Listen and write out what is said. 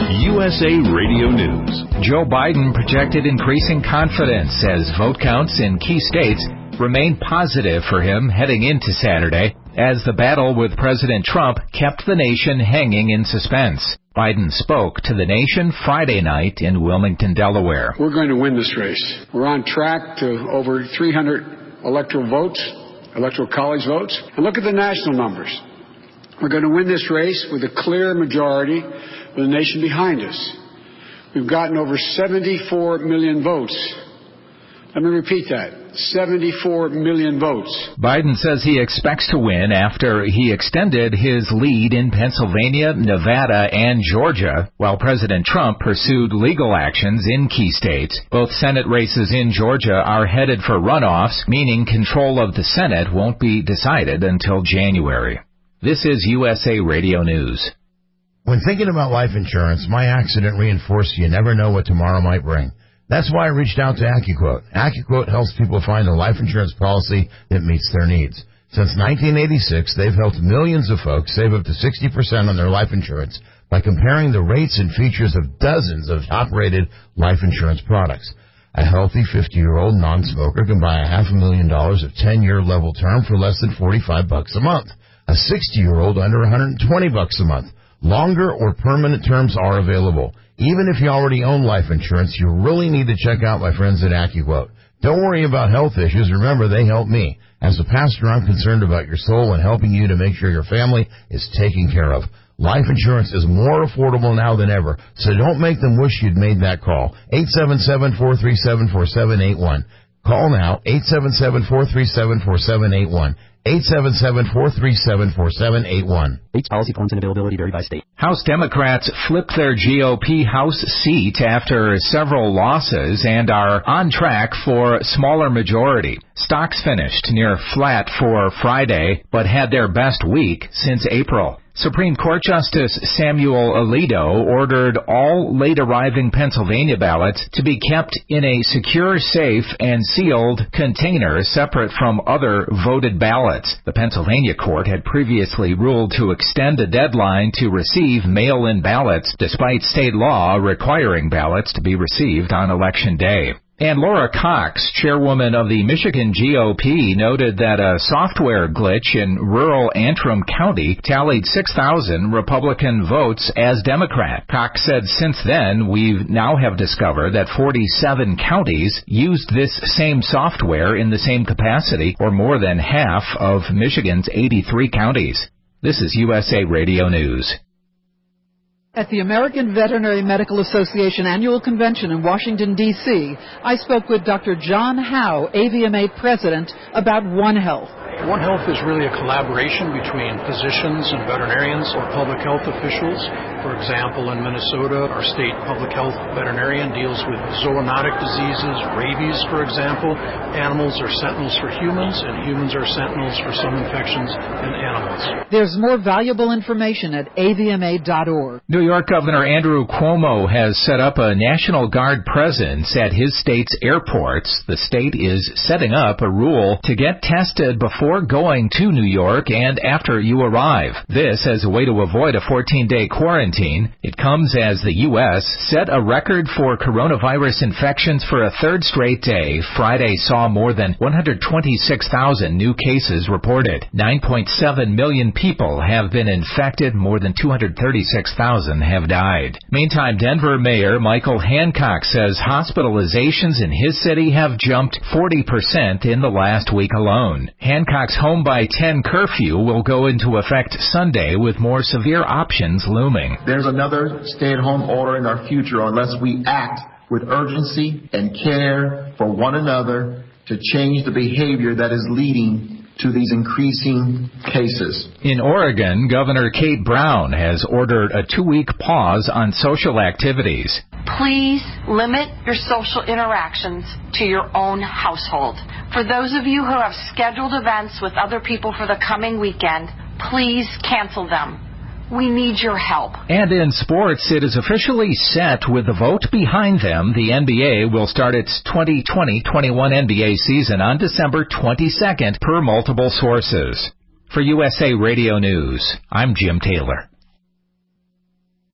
USA Radio News. Joe Biden projected increasing confidence as vote counts in key states remain positive for him heading into Saturday, as the battle with President Trump kept the nation hanging in suspense. Biden spoke to the nation Friday night in Wilmington, Delaware. We're going to win this race. We're on track to over 300 electoral college votes. And look at the national numbers. We're going to win this race with a clear majority with the nation behind us. We've gotten over 74 million votes. Let me repeat that. 74 million votes. Biden says he expects to win after he extended his lead in Pennsylvania, Nevada, and Georgia, while President Trump pursued legal actions in key states. Both Senate races in Georgia are headed for runoffs, meaning control of the Senate won't be decided until January. This is USA Radio News. When thinking about life insurance, my accident reinforced you never know what tomorrow might bring. That's why I reached out to AccuQuote. AccuQuote helps people find a life insurance policy that meets their needs. Since 1986, they've helped millions of folks save up to 60% on their life insurance by comparing the rates and features of dozens of top-rated life insurance products. A healthy 50-year-old non-smoker can buy $500,000 of 10-year level term for less than $45 a month. A 60-year-old under $120 a month. Longer or permanent terms are available. Even if you already own life insurance, you really need to check out my friends at AccuQuote. Don't worry about health issues. Remember, they help me. As a pastor, I'm concerned about your soul and helping you to make sure your family is taken care of. Life insurance is more affordable now than ever, so don't make them wish you'd made that call. 877-437-4781. Call now, 877-437-4781. 877-437-4781. Each policy forms and availability vary by state. House Democrats flipped their GOP House seat after several losses and are on track for smaller majority. Stocks finished near flat for Friday, but had their best week since April. Supreme Court Justice Samuel Alito ordered all late-arriving Pennsylvania ballots to be kept in a secure, safe, and sealed container separate from other voted ballots. The Pennsylvania court had previously ruled to extend the deadline to receive mail-in ballots, despite state law requiring ballots to be received on Election Day. And Laura Cox, chairwoman of the Michigan GOP, noted that a software glitch in rural Antrim County tallied 6,000 Republican votes as Democrat. Cox said since then, we now have discovered that 47 counties used this same software in the same capacity, or more than half of Michigan's 83 counties. This is USA Radio News. At the American Veterinary Medical Association Annual Convention in Washington, D.C., I spoke with Dr. John Howe, AVMA President, about One Health. One Health is really a collaboration between physicians and veterinarians or public health officials. For example, in Minnesota, our state public health veterinarian deals with zoonotic diseases, rabies, for example. Animals are sentinels for humans, and humans are sentinels for some infections in animals. There's more valuable information at avma.org. New York Governor Andrew Cuomo has set up a National Guard presence at his state's airports. The state is setting up a rule to get tested before going to New York and after you arrive. This as a way to avoid a 14-day quarantine. It comes as the U.S. set a record for coronavirus infections for a third straight day. Friday saw more than 126,000 new cases reported. 9.7 million people have been infected. More than 236,000 have died. Meantime, Denver Mayor Michael Hancock says hospitalizations in his city have jumped 40% in the last week alone. Hancock's home by 10 curfew will go into effect Sunday with more severe options looming. There's another stay-at-home order in our future unless we act with urgency and care for one another to change the behavior that is leading to these increasing cases. In Oregon, Governor Kate Brown has ordered a 2-week pause on social activities. Please limit your social interactions to your own household. For those of you who have scheduled events with other people for the coming weekend, please cancel them. We need your help. And in sports, it is officially set with the vote behind them. The NBA will start its 2020-21 NBA season on December 22nd per multiple sources. For USA Radio News, I'm Jim Taylor.